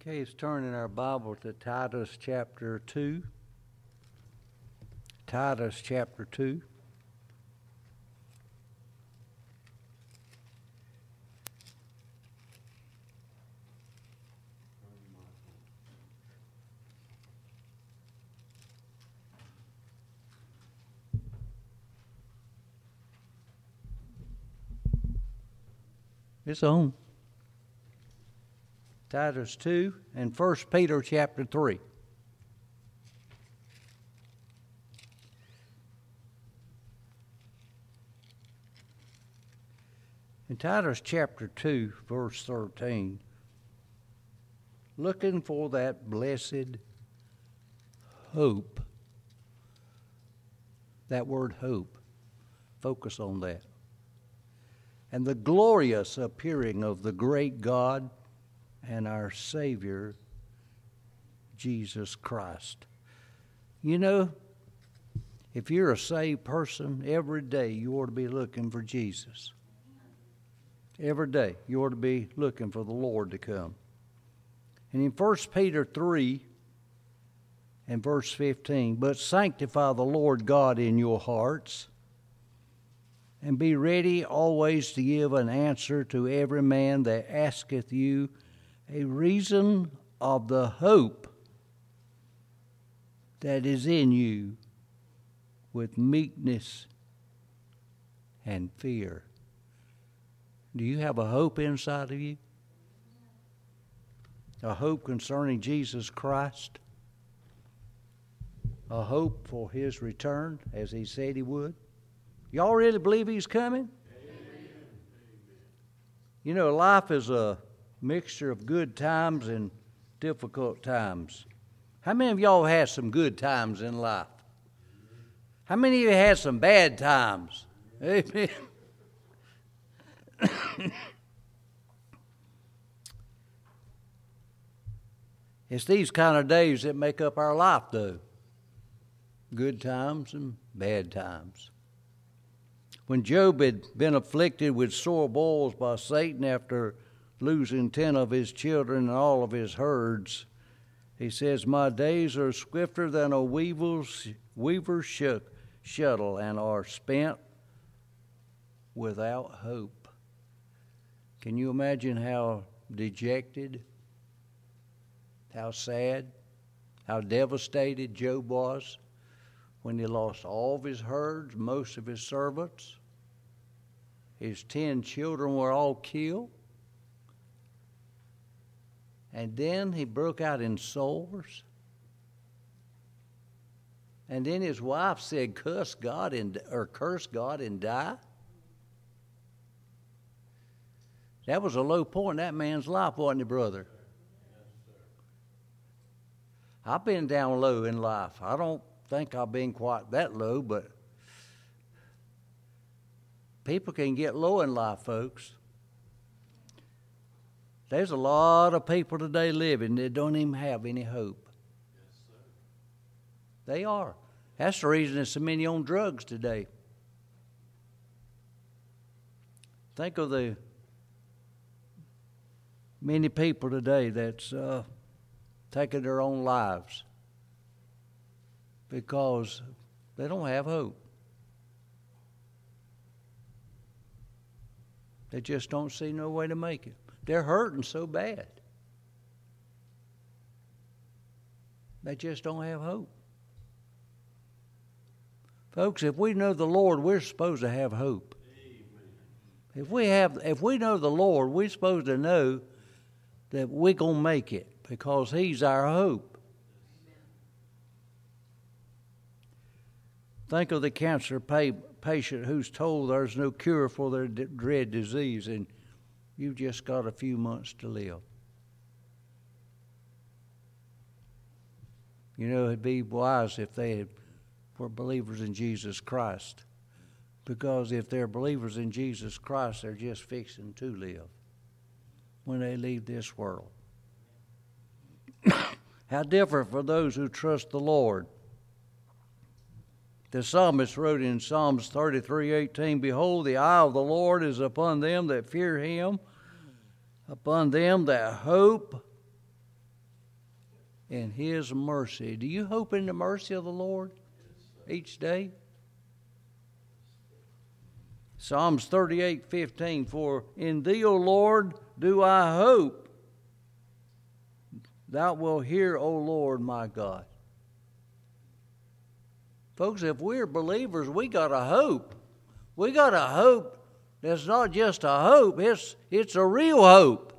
Okay, let's turn in our Bible to Titus chapter 2. Titus chapter 2. It's on. Titus 2 and 1 Peter chapter 3. In Titus chapter 2, verse 13, looking for that blessed hope. That word hope. Focus on that. And the glorious appearing of the great God and our Savior, Jesus Christ. You know, if you're a saved person, every day you ought to be looking for Jesus. Every day you ought to be looking for the Lord to come. And in 1 Peter 3 and verse 15, but sanctify the Lord God in your hearts, and be ready always to give an answer to every man that asketh you a reason of the hope that is in you with meekness and fear. Do you have a hope inside of you? A hope concerning Jesus Christ? A hope for His return as He said He would? Y'all really believe He's coming? Amen. You know, life is a mixture of good times and difficult times. How many of y'all had some good times in life? How many of you had some bad times? Amen. It's these kind of days that make up our life, though. Good times and bad times. When Job had been afflicted with sore boils by Satan after losing 10 of his children and all of his herds, he says, my days are swifter than a weaver's shuttle and are spent without hope. Can you imagine how dejected, how sad, how devastated Job was when he lost all of his herds, most of his servants? His 10 children were all killed. And then he broke out in sores. And then his wife said, curse God and die. That was a low point in that man's life, wasn't it, brother? I've been down low in life. I don't think I've been quite that low, but people can get low in life, folks. There's a lot of people today living that don't even have any hope. Yes, sir. They are. That's the reason there's so many on drugs today. Think of the many people today that's taking their own lives because they don't have hope. They just don't see no way to make it. They're hurting so bad. They just don't have hope. Folks, if we know the Lord, we're supposed to have hope. Amen. If we know the Lord, we're supposed to know that we're going to make it because He's our hope. Think of the cancer patient who's told there's no cure for their dread disease, and you've just got a few months to live. You know, it'd be wise if they were believers in Jesus Christ. Because if they're believers in Jesus Christ, they're just fixing to live when they leave this world. How different for those who trust the Lord. The psalmist wrote in Psalms 33:18, behold, the eye of the Lord is upon them that fear Him, upon them that hope in His mercy. Do you hope in the mercy of the Lord each day? Psalms 38:15, for in Thee, O Lord, do I hope. Thou wilt hear, O Lord, my God. Folks, if we're believers, we got a hope. We got a hope that's not just a hope, it's a real hope.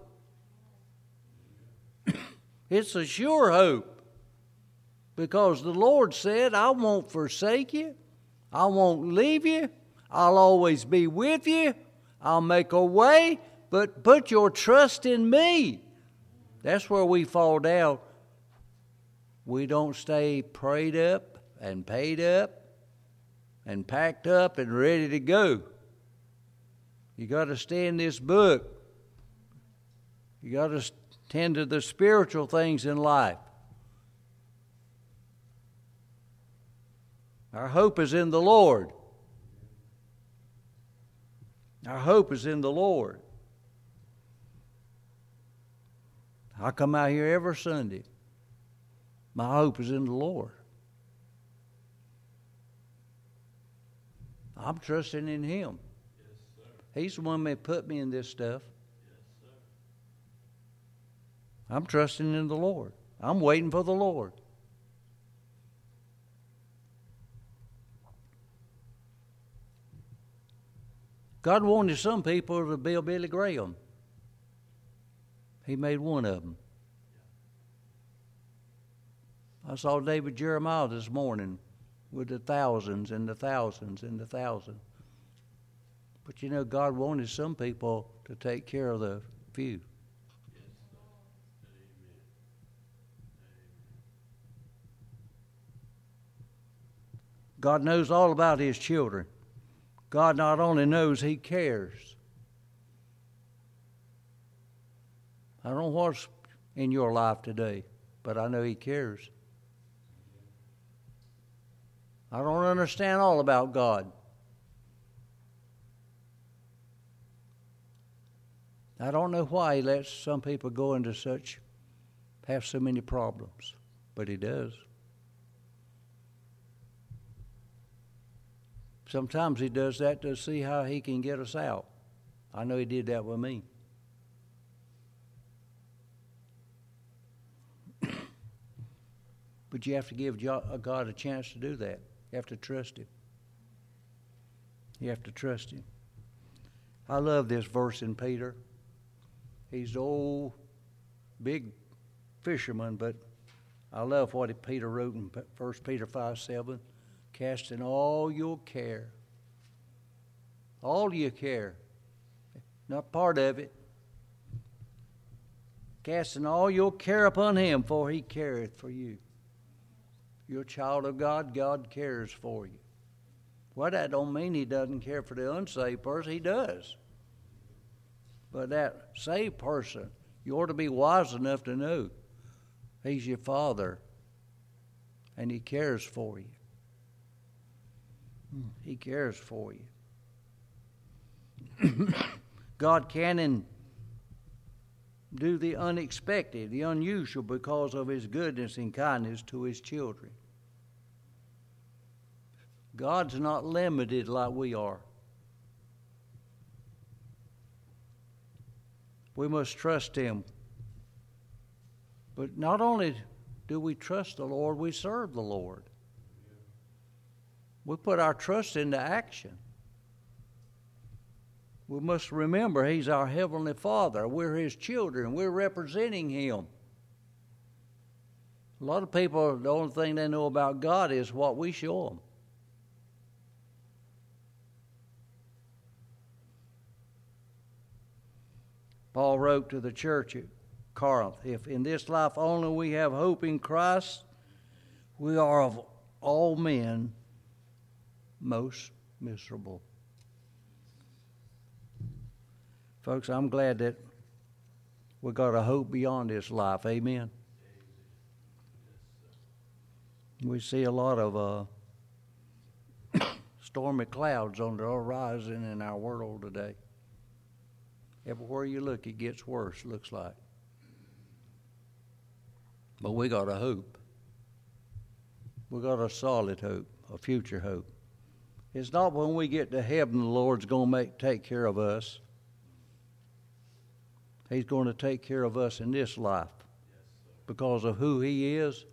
It's a sure hope. Because the Lord said, I won't forsake you. I won't leave you. I'll always be with you. I'll make a way, but put your trust in me. That's where we fall down. We don't stay prayed up and paid up and packed up and ready to go. You got to stay in this book. You got to tend to the spiritual things in life. Our hope is in the Lord. Our hope is in the Lord. I come out here every Sunday. My hope is in the Lord. I'm trusting in Him. Yes, sir. He's the one that put me in this stuff. Yes, sir. I'm trusting in the Lord. I'm waiting for the Lord. God wanted some people to be a Billy Graham. He made one of them. I saw David Jeremiah this morning with the thousands and the thousands and the thousands. But you know, God wanted some people to take care of the few. Yes, sir. Amen. God knows all about His children. God not only knows, He cares. I don't know what's in your life today, but I know He cares. I don't understand all about God. I don't know why He lets some people go into have so many problems, but He does. Sometimes He does that to see how He can get us out. I know He did that with me. But you have to give God a chance to do that. You have to trust Him. You have to trust Him. I love this verse in Peter. He's the old big fisherman, but I love what Peter wrote in 1 Peter 5:7. Casting all your care. All your care. Not part of it. Casting all your care upon Him, for He careth for you. You're a child of God, God cares for you. Well, that don't mean He doesn't care for the unsaved person. He does. But that saved person, you ought to be wise enough to know He's your Father and He cares for you. He cares for you. God can and do the unexpected, the unusual, because of His goodness and kindness to His children. God's not limited like we are. We must trust Him. But not only do we trust the Lord, we serve the Lord. We put our trust into action. We must remember He's our Heavenly Father. We're His children. We're representing Him. A lot of people, the only thing they know about God is what we show them. Paul wrote to the church at Corinth, if in this life only we have hope in Christ, we are of all men most miserable. Folks, I'm glad that we got a hope beyond this life. Amen. We see a lot of stormy clouds on the horizon in our world today. Everywhere you look, it gets worse, looks like. But we got a hope. We got a solid hope, a future hope. It's not when we get to heaven the Lord's going to take care of us. He's going to take care of us in this life because of who He is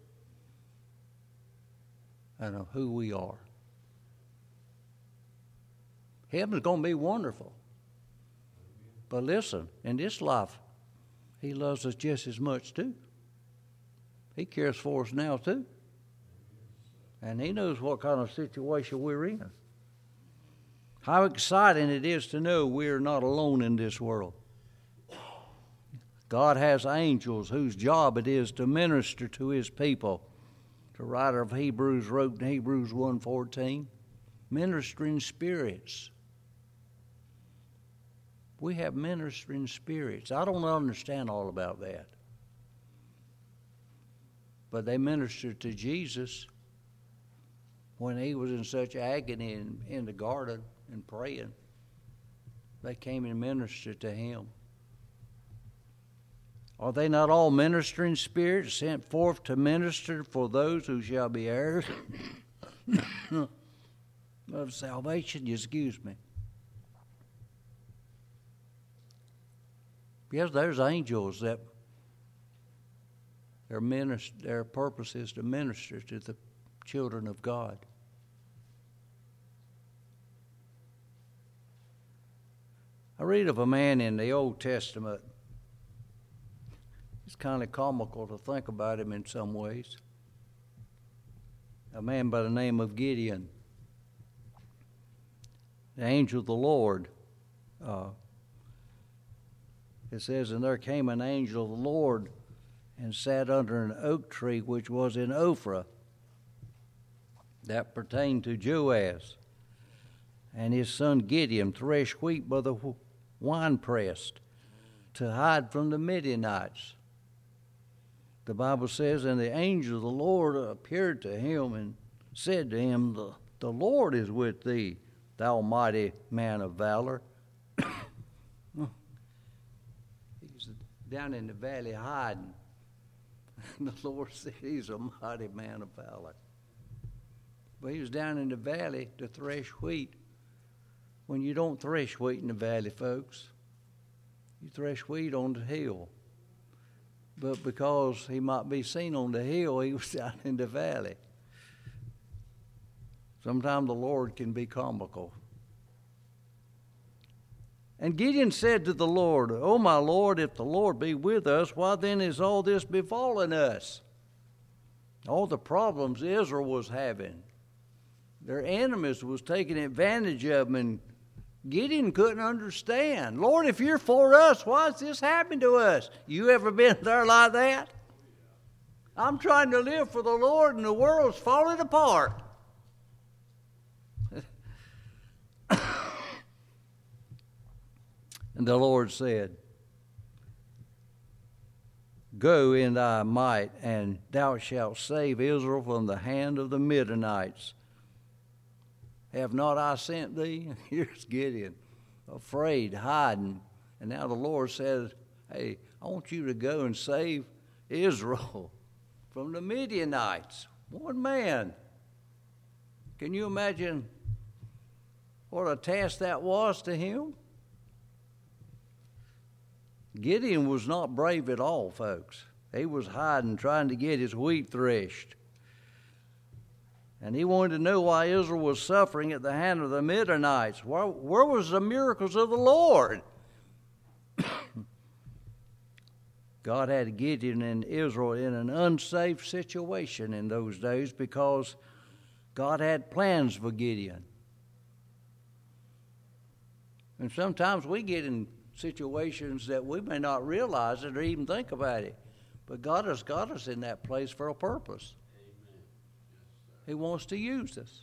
and of who we are. Heaven's going to be wonderful. But listen, in this life, He loves us just as much too. He cares for us now too. And He knows what kind of situation we're in. How exciting it is to know we're not alone in this world. God has angels whose job it is to minister to His people. The writer of Hebrews wrote in Hebrews 1:14, ministering spirits. We have ministering spirits. I don't understand all about that. But they ministered to Jesus when He was in such agony in the garden and praying. They came and ministered to Him. Are they not all ministering spirits sent forth to minister for those who shall be heirs of salvation? Excuse me. Yes, there's angels that their purpose is to minister to the children of God. I read of a man in the Old Testament. It's kind of comical to think about him in some ways. A man by the name of Gideon. The angel of the Lord. It says, and there came an angel of the Lord and sat under an oak tree which was in Ophrah, that pertained to Joaz. And his son Gideon threshed wheat by the winepress to hide from the Midianites. The Bible says, and the angel of the Lord appeared to him and said to him, the Lord is with thee, thou mighty man of valor. He's down in the valley hiding. And the Lord said he's a mighty man of valor. But he was down in the valley to thresh wheat. When you don't thresh wheat in the valley, folks, you thresh wheat on the hill. But because he might be seen on the hill, he was down in the valley. Sometimes the Lord can be comical. And Gideon said to the Lord, O my Lord, if the Lord be with us, why then is all this befallen us? All the problems Israel was having. Their enemies was taking advantage of them, and Gideon couldn't understand. Lord, if you're for us, why is this happening to us? You ever been there like that? I'm trying to live for the Lord, and the world's falling apart. And the Lord said, go in thy might, and thou shalt save Israel from the hand of the Midianites. Have not I sent thee? Here's Gideon, afraid, hiding. And now the Lord says, hey, I want you to go and save Israel from the Midianites. One man. Can you imagine what a task that was to him? Gideon was not brave at all, folks. He was hiding, trying to get his wheat threshed. And he wanted to know why Israel was suffering at the hand of the Midianites. Where was the miracles of the Lord? God had Gideon and Israel in an unsafe situation in those days because God had plans for Gideon. And sometimes we get in situations that we may not realize it or even think about it. But God has got us in that place for a purpose. He wants to use us.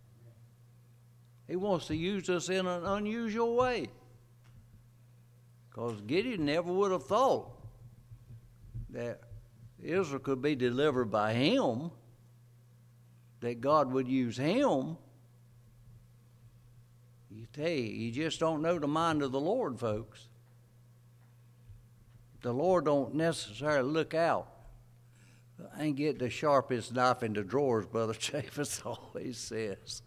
He wants to use us in an unusual way. Because Gideon never would have thought that Israel could be delivered by him, that God would use him. You just don't know the mind of the Lord, folks. The Lord don't necessarily look out I ain't get the sharpest knife in the drawers, Brother Chavis always says.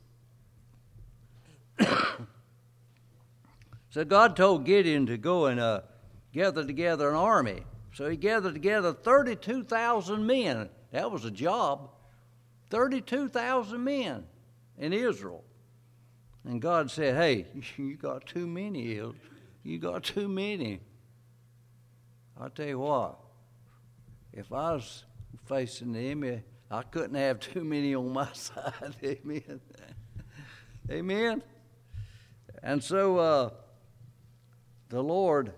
So God told Gideon to go and gather together an army. So he gathered together 32,000 men. That was a job. 32,000 men in Israel. And God said, hey, you got too many. You got too many. I'll tell you what, if I was facing the enemy, I couldn't have too many on my side. Amen. Amen. And so the Lord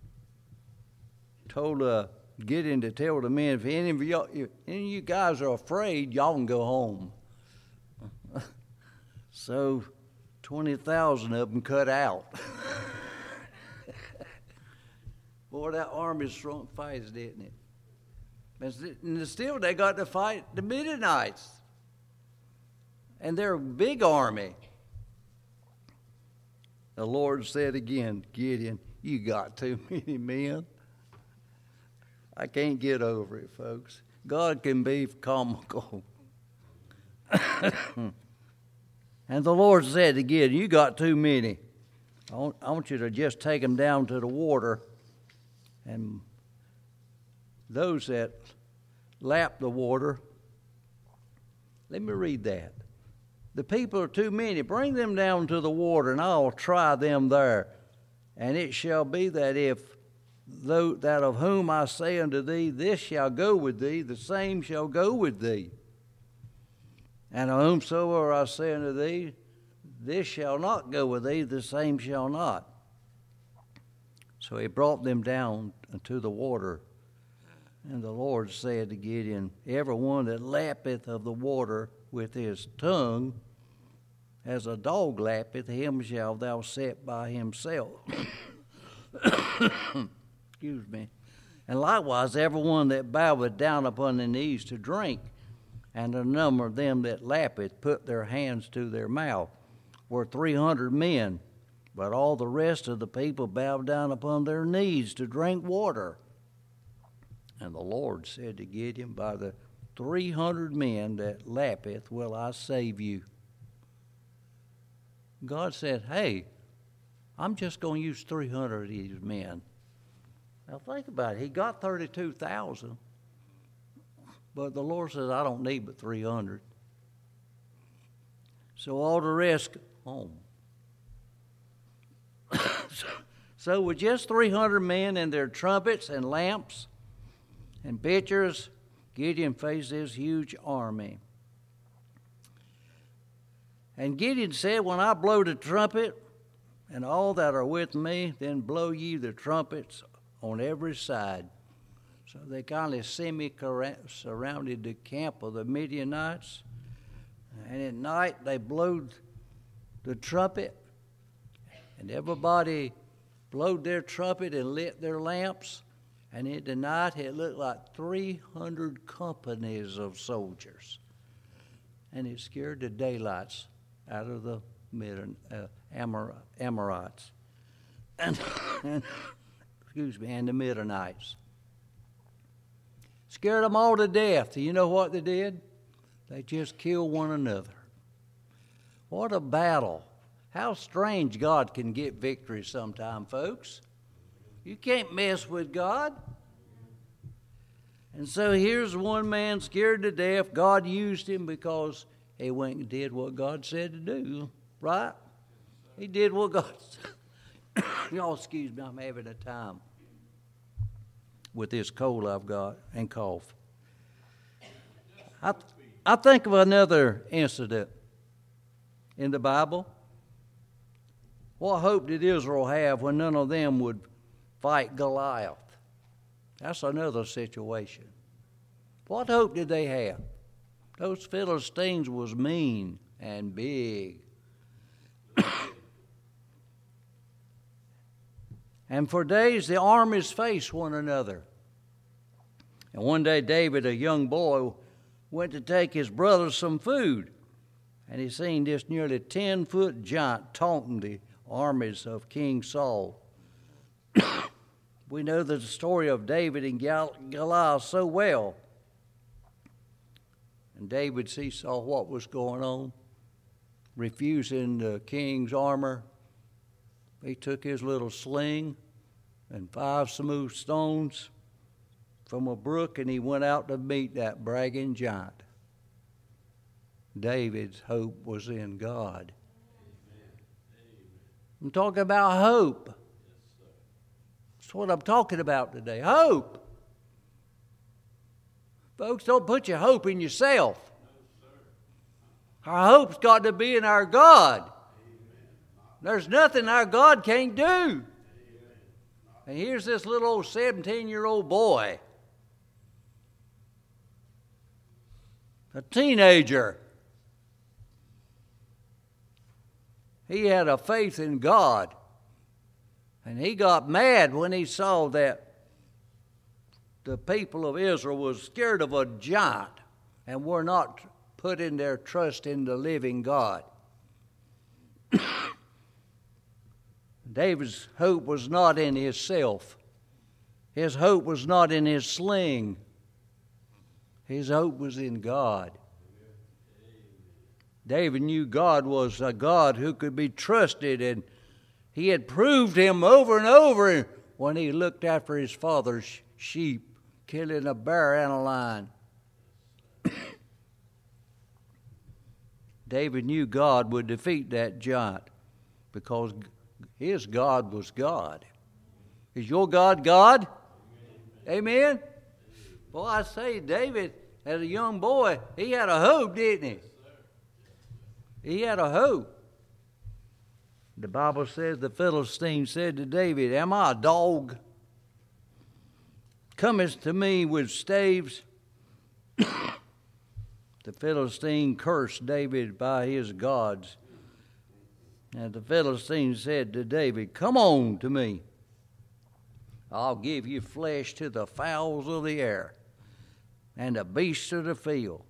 told Gideon to tell the men, if any of you guys are afraid, y'all can go home. So 20,000 of them cut out. Boy, that army shrunk fast, didn't it? And still they got to fight the Midianites. And they're a big army. The Lord said again, Gideon, you got too many men. I can't get over it, folks. God can be comical. And the Lord said again, you got too many. I want you to just take them down to the water. And those that lap the water, let me read that. The people are too many. Bring them down to the water, and I'll try them there. And it shall be that if that of whom I say unto thee, this shall go with thee, the same shall go with thee. And of whomsoever I say unto thee, this shall not go with thee, the same shall not. So he brought them down to the water. And the Lord said to Gideon, every one that lappeth of the water with his tongue, as a dog lappeth, him shall thou set by himself. Excuse me. And likewise, every one that boweth down upon their knees to drink, and the number of them that lappeth put their hands to their mouth, were 300 men. But all the rest of the people bowed down upon their knees to drink water. And the Lord said to Gideon, by the 300 men that lappeth will I save you. God said, hey, I'm just going to use 300 of these men. Now think about it. He got 32,000. But the Lord says, I don't need but 300. So all the rest, home. So with just 300 men and their trumpets and lamps and pitchers, Gideon faced this huge army. And Gideon said, when I blow the trumpet, and all that are with me, then blow ye the trumpets on every side. So they kind of semi-surrounded the camp of the Midianites. And at night they blowed the trumpet, and everybody blowed their trumpet and lit their lamps. And in the night it looked like 300 companies of soldiers. And it scared the daylights out of the Amorites. And the Midianites. Scared them all to death. Do you know what they did? They just killed one another. What a battle. How strange God can get victory sometime, folks. You can't mess with God. And so here's one man scared to death. God used him because he went and did what God said to do, right? He did what God said. Y'all excuse me, I'm having a time with this cold I've got and cough. I think of another incident in the Bible. What hope did Israel have when none of them would fight Goliath? That's another situation. What hope did they have? Those Philistines was mean and big. And for days the armies faced one another. And one day David, a young boy, went to take his brother some food. And he seen this nearly 10-foot giant taunting the armies of King Saul. We know the story of David and Goliath so well. And David saw what was going on, refusing the king's armor. He took his little sling and 5 smooth stones from a brook, and he went out to meet that bragging giant. David's hope was in God. I'm talking about hope. That's what I'm talking about today. Hope. Folks, don't put your hope in yourself. Our hope's got to be in our God. There's nothing our God can't do. And here's this little old 17-year-old boy, a teenager. He had a faith in God. And he got mad when he saw that the people of Israel was scared of a giant and were not putting their trust in the living God. David's hope was not in himself. His hope was not in his sling. His hope was in God. David knew God was a God who could be trusted, and he had proved him over and over when he looked after his father's sheep, killing a bear and a lion. David knew God would defeat that giant because his God was God. Is your God God? Amen? Well, I say, David, as a young boy, he had a hope, didn't he? He had a hope. The Bible says the Philistine said to David, "Am I a dog? Comest to me with staves?" The Philistine cursed David by his gods. And the Philistine said to David, "Come on to me. I'll give you flesh to the fowls of the air and the beasts of the field."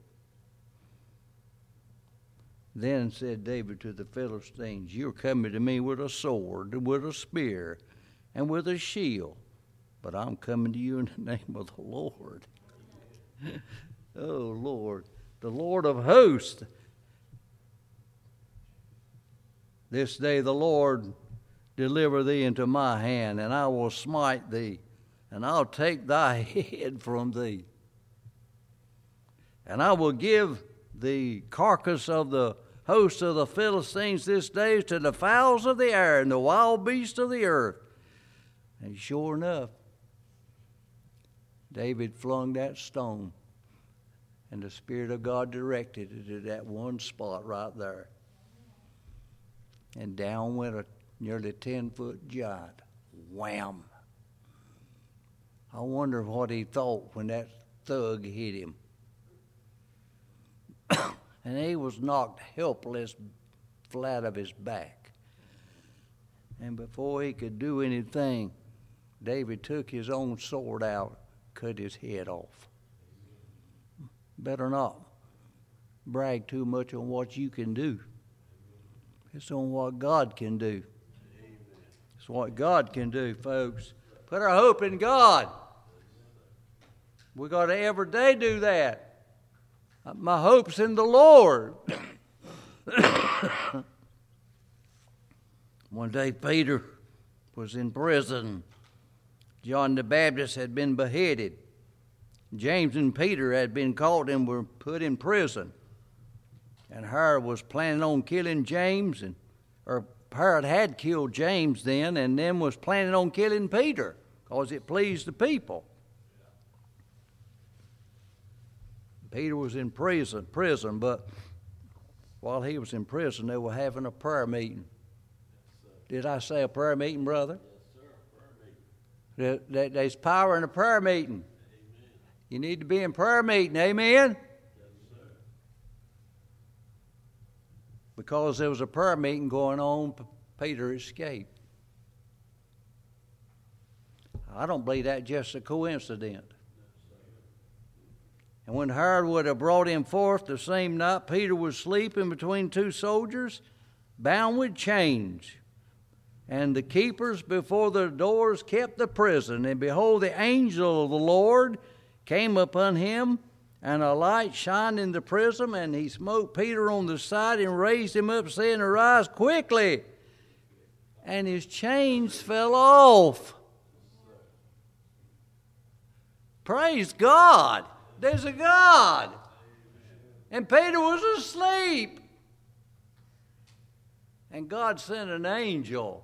Then said David to the Philistines, "You're coming to me with a sword, with a spear, and with a shield, but I'm coming to you in the name of the Lord." Oh, Lord, the Lord of hosts. This day the Lord deliver thee into my hand, and I will smite thee, and I'll take thy head from thee. And I will give the carcass of the host of the Philistines this day to the fowls of the air and the wild beasts of the earth. And sure enough, David flung that stone, and the Spirit of God directed it to that one spot right there. And down went a nearly 10-foot giant. Wham! I wonder what he thought when that thug hit him. And he was knocked helpless flat of his back. And before he could do anything, David took his own sword out, cut his head off. Better not brag too much on what you can do. It's on what God can do. It's what God can do, folks. Put our hope in God. We got to every day do that. My hope's in the Lord. One day Peter was in prison. John the Baptist had been beheaded. James and Peter had been caught and were put in prison. And Herod was planning on killing James, or Herod had killed James then, and then was planning on killing Peter because it pleased the people. Peter was in prison, but while he was in prison, they were having a prayer meeting. Did I say a prayer meeting, brother? Yes, sir, prayer meeting. There's power in a prayer meeting. Amen. You need to be in prayer meeting, amen? Yes, sir. Because there was a prayer meeting going on, Peter escaped. I don't believe that's just a coincidence. And when Herod would have brought him forth the same night, Peter was sleeping between two soldiers, bound with chains. And the keepers before the doors kept the prison. And behold, the angel of the Lord came upon him, And a light shined in the prison, and he smote Peter on the side and raised him up, saying, Arise quickly. And his chains fell off. Praise God. There's a God. And Peter was asleep. And God sent an angel.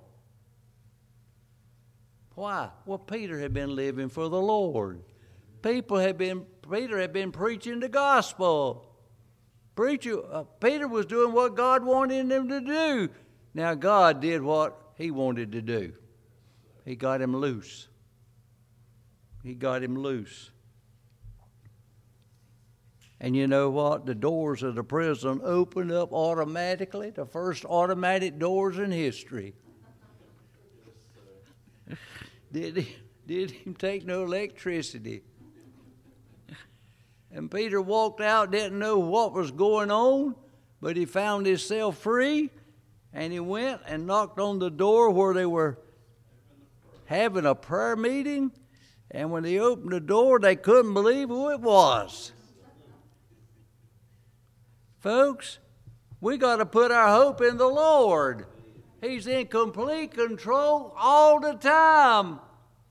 Why? Well, Peter had been living for the Lord. Peter had been preaching the gospel. Peter was doing what God wanted him to do. Now God did what he wanted to do. He got him loose. He got him loose. And you know what? The doors of the prison opened up automatically. The first automatic doors in history. Did him take no electricity. And Peter walked out, didn't know what was going on, but he found himself free, and he went and knocked on the door where they were having a prayer meeting, and when he opened the door, they couldn't believe who it was. Folks, we got to put our hope in the Lord. He's in complete control all the time.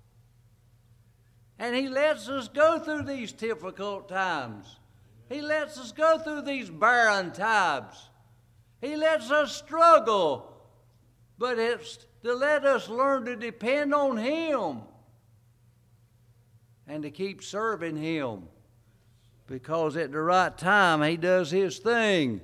And He lets us go through these difficult times. He lets us go through these barren times. He lets us struggle. But it's to let us learn to depend on Him and to keep serving Him. Because at the right time, He does His thing.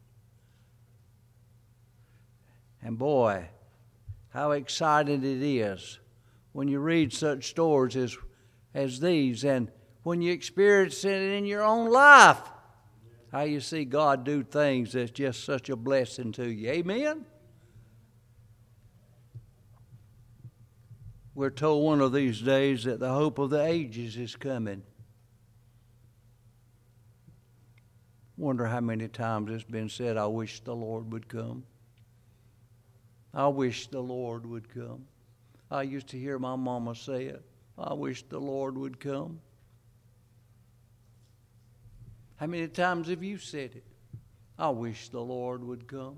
And boy, how exciting it is when you read such stories as these, and when you experience it in your own life, how you see God do things that's just such a blessing to you. Amen? We're told one of these days that the hope of the ages is coming. Wonder how many times it's been said, I wish the Lord would come. I wish the Lord would come. I used to hear my mama say it. I wish the Lord would come. How many times have you said it? I wish the Lord would come.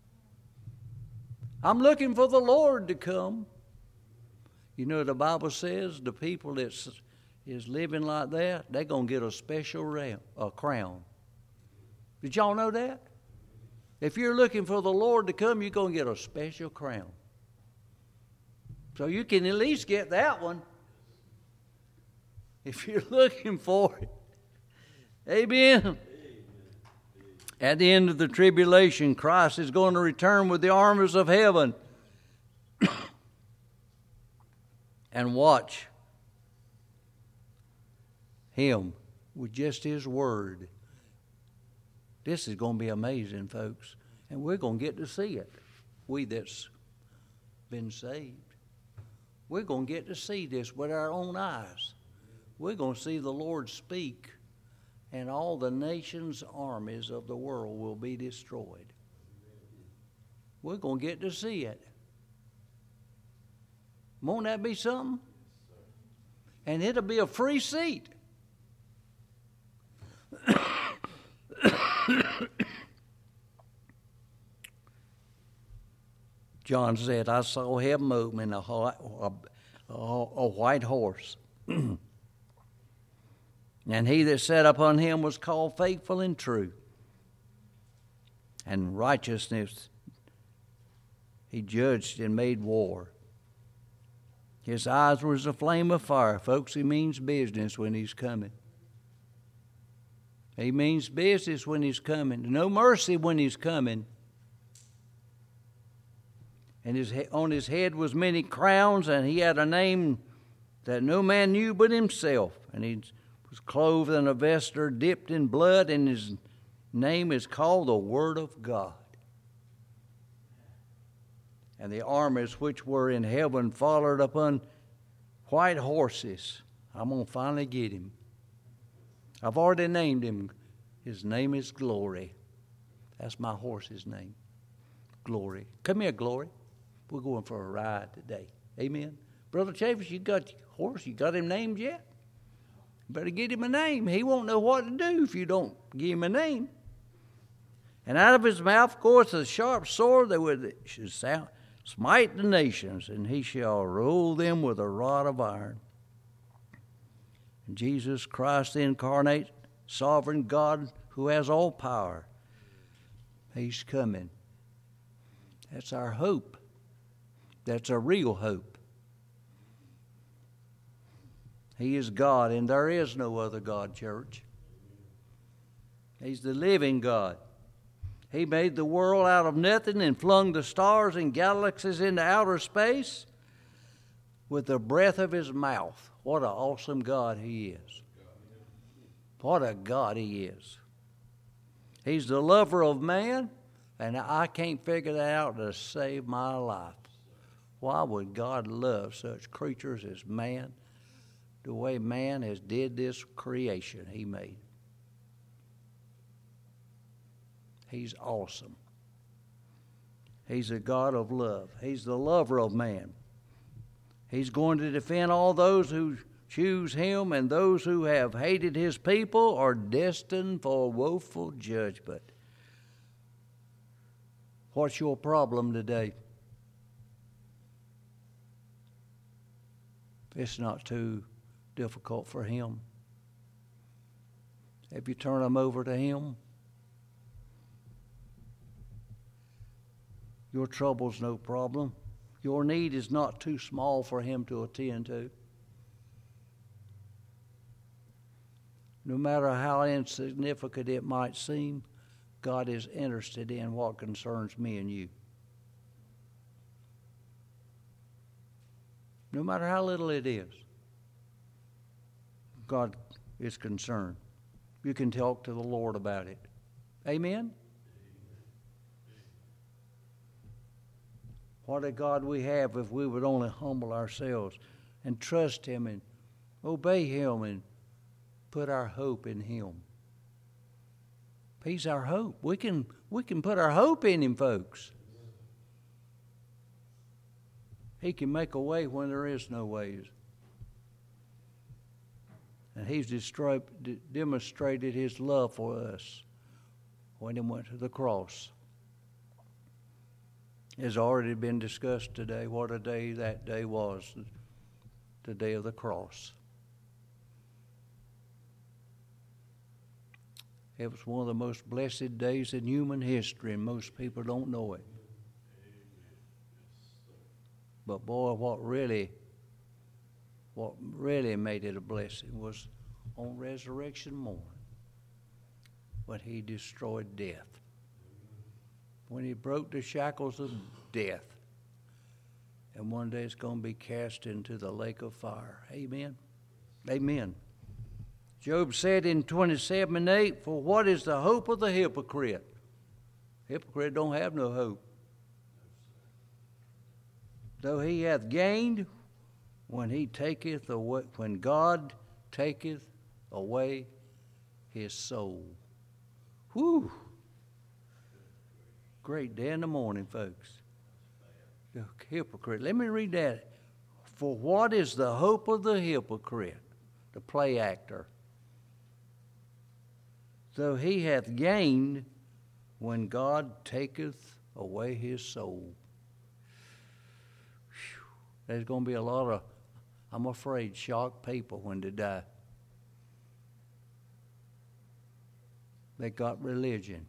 I'm looking for the Lord to come. You know, the Bible says the people that is living like that, they're going to get a special crown. Did y'all know that? If you're looking for the Lord to come, you're going to get a special crown. So you can at least get that one if you're looking for it. Amen. At the end of the tribulation, Christ is going to return with the armies of heaven and watch Him with just His word. This is going to be amazing, folks. And we're going to get to see it. We that's been saved. We're going to get to see this with our own eyes. We're going to see the Lord speak, and all the nations' armies of the world will be destroyed. We're going to get to see it. Won't that be something? And it'll be a free seat. John said, I saw heaven open and a white horse. And he that sat upon him was called Faithful and True. And righteousness he judged and made war. His eyes were as a flame of fire. Folks, he means business when he's coming. He means business when he's coming. No mercy when he's coming. And on his head was many crowns, and he had a name that no man knew but himself. And he was clothed in a vesture dipped in blood, and his name is called the Word of God. And the armies which were in heaven followed upon white horses. I'm going to finally get him. I've already named him. His name is Glory. That's my horse's name. Glory. Come here, Glory. We're going for a ride today. Amen. Brother Chavis, you got your horse? You got him named yet? Better get him a name. He won't know what to do if you don't give him a name. And out of his mouth, of course, a sharp sword that should smite the nations, and he shall rule them with a rod of iron. And Jesus Christ, the incarnate, sovereign God who has all power, he's coming. That's our hope. That's a real hope. He is God, and there is no other God, church. He's the living God. He made the world out of nothing and flung the stars and galaxies into outer space with the breath of his mouth. What an awesome God he is. What a God he is. He's the lover of man, and I can't figure that out to save my life. Why would God love such creatures as man, the way man has did this creation he made? He's awesome. He's a God of love. He's the lover of man. He's going to defend all those who choose him, and those who have hated his people are destined for woeful judgment. What's your problem today? It's not too difficult for him. Have you turned them over to him? Your trouble's no problem. Your need is not too small for him to attend to. No matter how insignificant it might seem, God is interested in what concerns me and you. No matter how little it is, God is concerned. You can talk to the Lord about it. Amen? What a God we have if we would only humble ourselves and trust him and obey him and put our hope in him. He's our hope. We can put our hope in him, folks. He can make a way when there is no ways. And he's demonstrated his love for us when he went to the cross. Has already been discussed today what a day that day was, the day of the cross. It was one of the most blessed days in human history, and most people don't know it. But boy, what really made it a blessing was on resurrection morning when he destroyed death. When he broke the shackles of death. And one day it's going to be cast into the lake of fire. Amen? Amen. Job said in 27:8, "For what is the hope of the hypocrite?" Hypocrite don't have no hope. Though he hath gained, when God taketh away his soul. Whew. Great day in the morning, folks. The hypocrite. Let me read that. For what is the hope of the hypocrite, the play actor? Though he hath gained, when God taketh away his soul. Whew. There's going to be a lot of, I'm afraid, shocked people when they die. They got religion,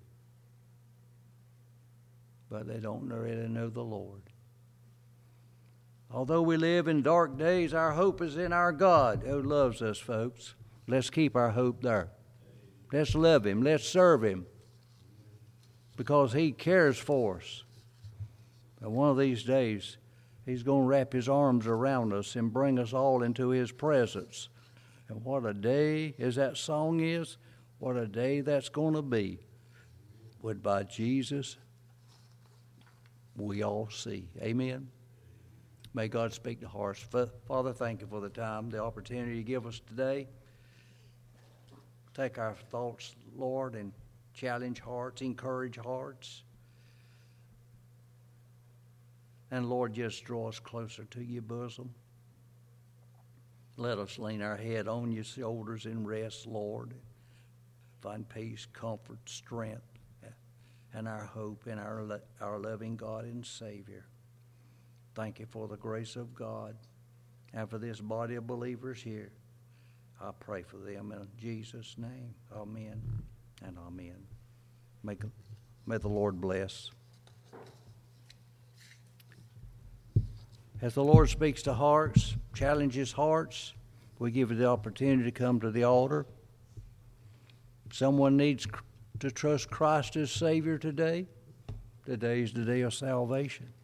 but they don't really know the Lord. Although we live in dark days, our hope is in our God who loves us, folks. Let's keep our hope there. Let's love him. Let's serve him because he cares for us. And one of these days, he's going to wrap his arms around us and bring us all into his presence. And what a day, as that song is, what a day that's going to be. Would by Jesus we all see. Amen. May God speak to hearts. Father, thank you for the time, the opportunity you give us today. Take our thoughts, Lord, and challenge hearts, encourage hearts. And Lord, just draw us closer to your bosom. Let us lean our head on your shoulders and rest, Lord. Find peace, comfort, strength, and our hope in our loving God and Savior. Thank you for the grace of God and for this body of believers here. I pray for them in Jesus' name. Amen and amen. May the Lord bless. As the Lord speaks to hearts, challenges hearts, we give you the opportunity to come to the altar. Someone needs to trust Christ as Savior today. Today is the day of salvation.